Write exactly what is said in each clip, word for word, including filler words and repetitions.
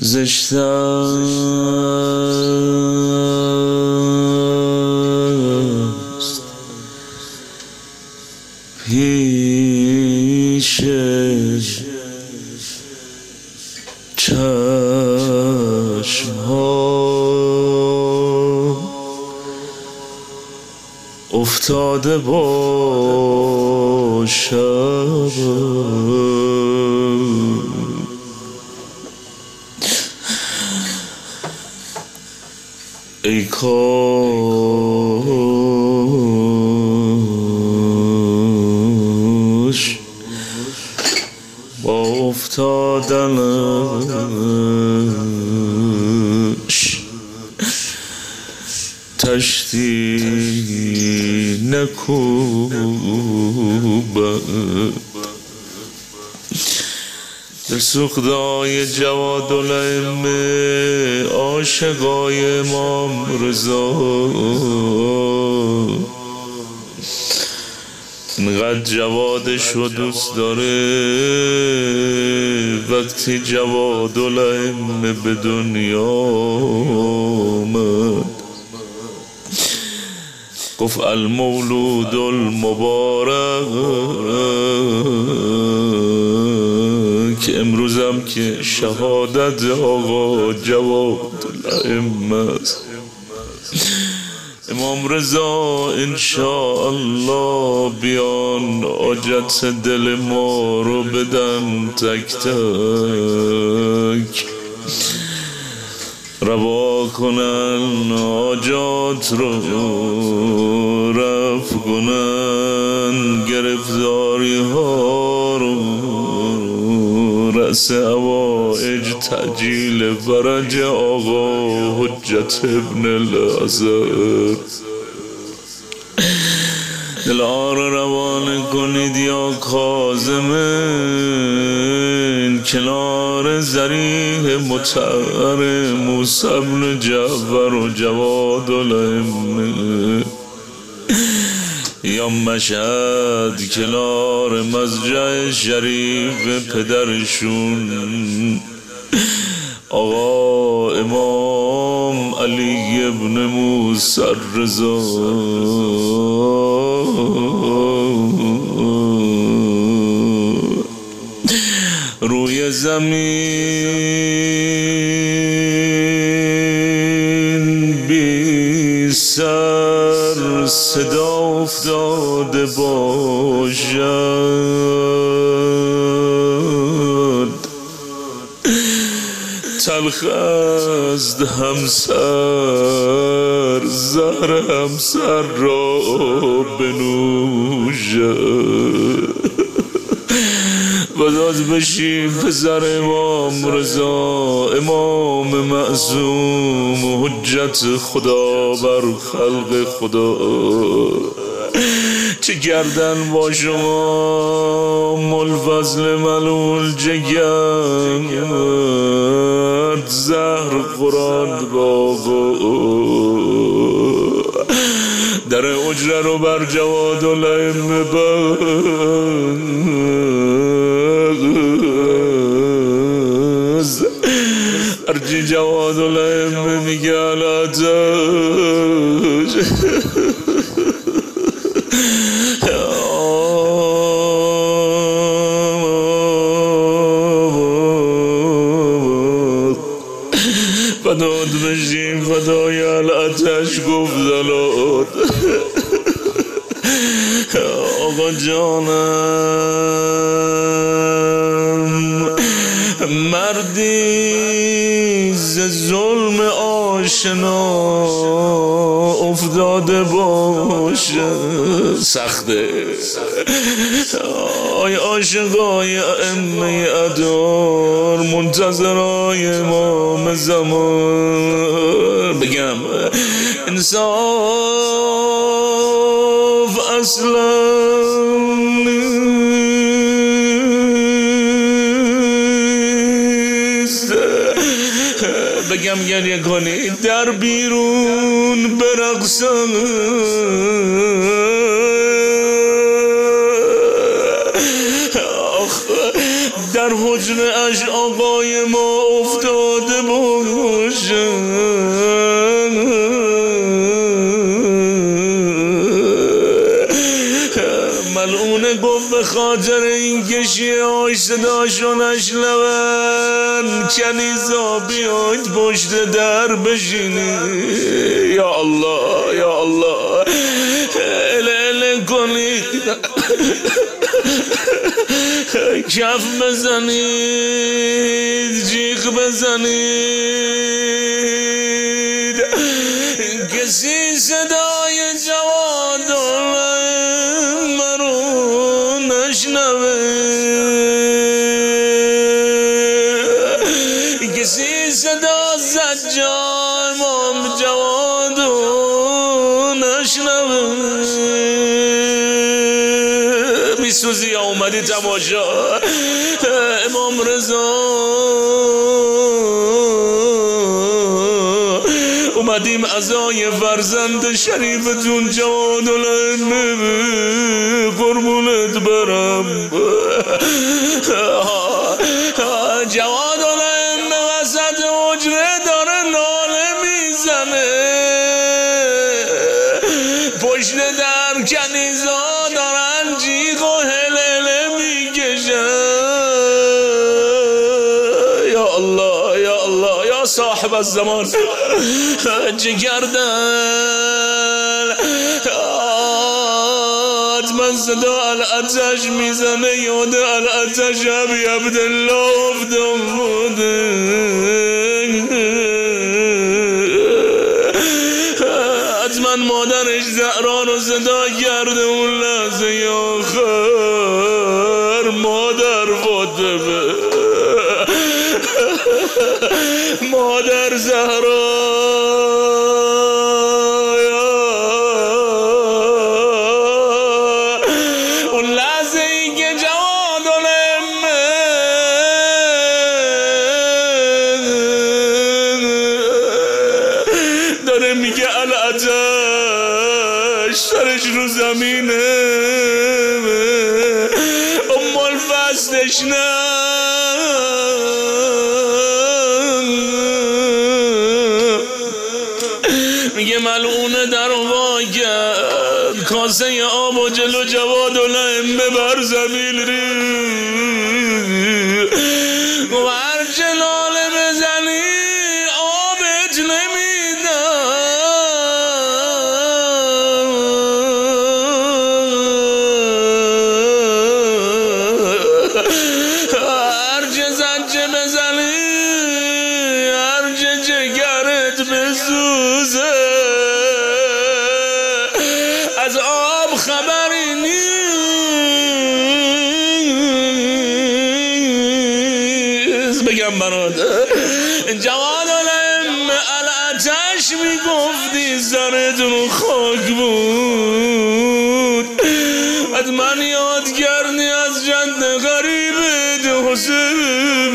زشت است پیش چشم ها افتاده باشم ای کاش با افتادنش تشتی نکوبد دل سوختای جوادالائمه عاشقای امام رضا اینقدر جوادشو دوست داره وقتی جوادالائمه به دنیا آمد گفت المولود المبارک امروزم که شهادت آقا جوادالائمه است امام رضا انشاءالله بیان حاجت دل ما رو بدن تک تک روا کنن حاجات رو رفع کنن گرفتاری ها رو رأس حوائج تجلیل فرج آقا حجت ابن الازهر دلها رو روانه کنید یا کاظمین کنار ذریح مطهر موسی بن جعفر و جوادالائمه یا مشهد کنار مضجع شریف پدرشون آقا امام علی ابن موسی الرضا روی زمین بی سر صدا افتاده باشد تلخ است همسر زهر همسر را بنوشد بداد بشی پسر امام رضا امام معصوم و حجت خدا بر خلق خدا چه گردن با شما ملفضل ملول جگرد زهر قرآن بابا در اجره رو بر جوادالائمه بز ارجی جوادالائمه میگه علاتش فداد بشیم فدای علاتش گفت دلات آقا جانم مردی ز ظلم آشنا افتاده باشه سخته آی عاشقای ائمه ادار منتظرای امام زمان بگم انصاف اصلا بگم گریه کنید در بیرون برقصن در حجره اش آقای ما افتاده خاطر این که شیعهاش صداشو نشنون کنیزا بیاید پشت در بشینید. یا الله یا الله اله اله کنید کف بزنید جیغ بزنید کسی صدای جواد مرو نشنوه کسی صدا زجا امام جواد نشنوه میسوزی اومدی تماشا امام رضا اومدیم عزای فرزند شریفتون جواد الائمه قربونت برم جواد الائمه وسط حجره داره ناله میزنه پشت در کنیزا دارن جیغ و هلله میکشن. یا الله یا الله یا صاحب الزمان جگردن من صدا الاتش میزنه یاد الاتش ابی عبدالله افتاد حتما مادرش زهرا رو صدا کرده اون لحظه آخر مادر فاطمه مادر زهرا اون لحظه ای که جواد الائمه داره میگه الاتش سرش رو زمینه ام الفصلش نه میگه ملعونه در واگرد کاسه آب و جلو جواد الائمه بر زمین ریخت و هر جلاله بزنی آبت نمیدن هر جه زجه بزنی هر جه جگرت بسوزه از آب خبری نیست. بگم برادر جواد الائمه الاتش میگفتی سرت رو خاک بود حتما یاد کردی از جد غریبت حسین.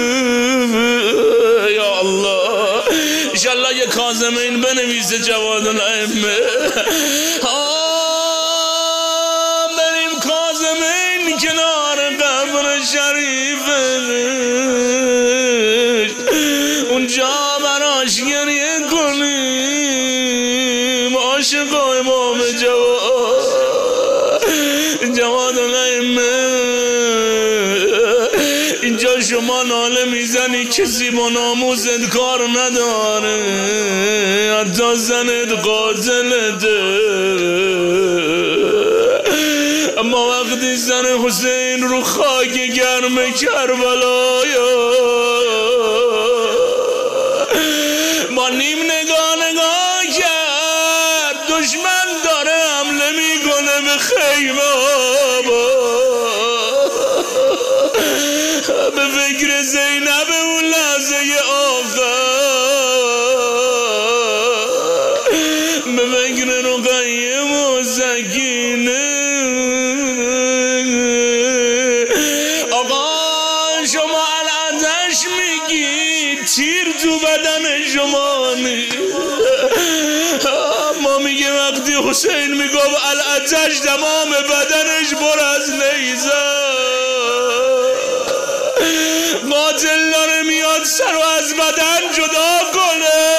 یا الله انشالله یه کاظمین بنویسه جواد الائمه بریم کاظمین کنار قبر شریفش اونجا براش گریه کنیم عاشق امام جواد جواد الائمه. اینجا شما ناله میزنی کسی با ناموست کار نداره حتی زنت قاتلته اما وقتی زن حسین رو خاک گرم کربلا با نیم نگاه نگاه کرد دشمن داره حمله میکنه به خیمه به فکر زینب اون لحظه آخر به فکر رقیه و سکینه آقا شما الاتش میگی تیر تو بدن شما نیست ما میگه وقتی حسین میگفت الاتش تمام بدنش پر از نیزه قاتل داره میاد سر و از بدن جدا کنه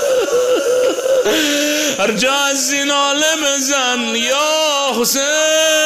هر جا از این عالم بزن یا حسین